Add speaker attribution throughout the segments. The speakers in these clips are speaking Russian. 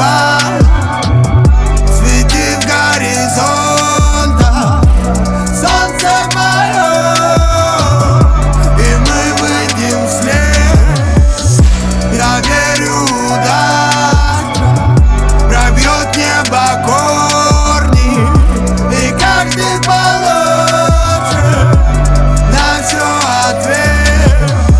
Speaker 1: утопать. Свети в горизонтах солнце мое, и мы выйдем вслед. Я верю, удача пробьет небо корни, и каждый получит на все ответ.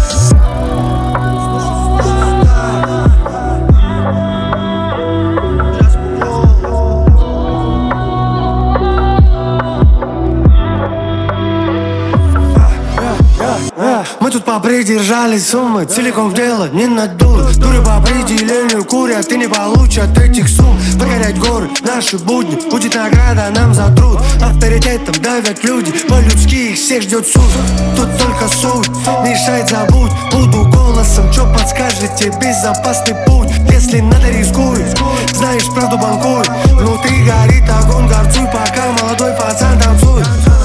Speaker 2: Мы тут попридержали суммы, целиком в дело не надуют. Дуры по определению курят и не получат этих сумм. Покорять горы, наши будни, будет награда нам за труд. Авторитетом давят люди, по-людски их всех ждет суд. Тут только суть, мешает забудь. Буду голосом, чё подскажете, безопасный путь. Если надо, рискуй, знаешь правду, банкуй. Внутри горит огонь, горцуй, пока молодой пацан танцует.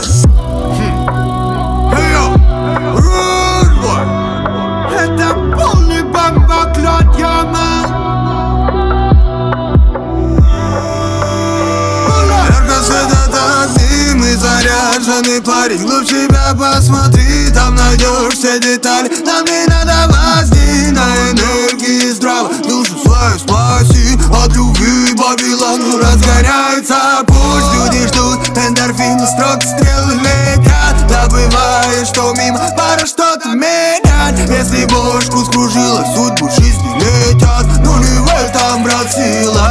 Speaker 1: Это полный бомбоклад, яман. Ярко светят огни, мы заряженный парень. Глубь себя посмотри, там найдешь все детали. Нам не надо возни, на энергии здраво. Душу свою спаси от любви Вавилону. Разгоряется пусть, люди ждут эндорфины, строки стрелы летят. Забываешь, что мимо пора что-то менять. Если бошку скружила, судьбу жизни летят. Но не в этом, брат, сила.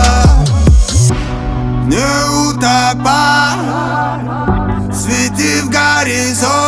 Speaker 1: Не утопай, свети в горизонт.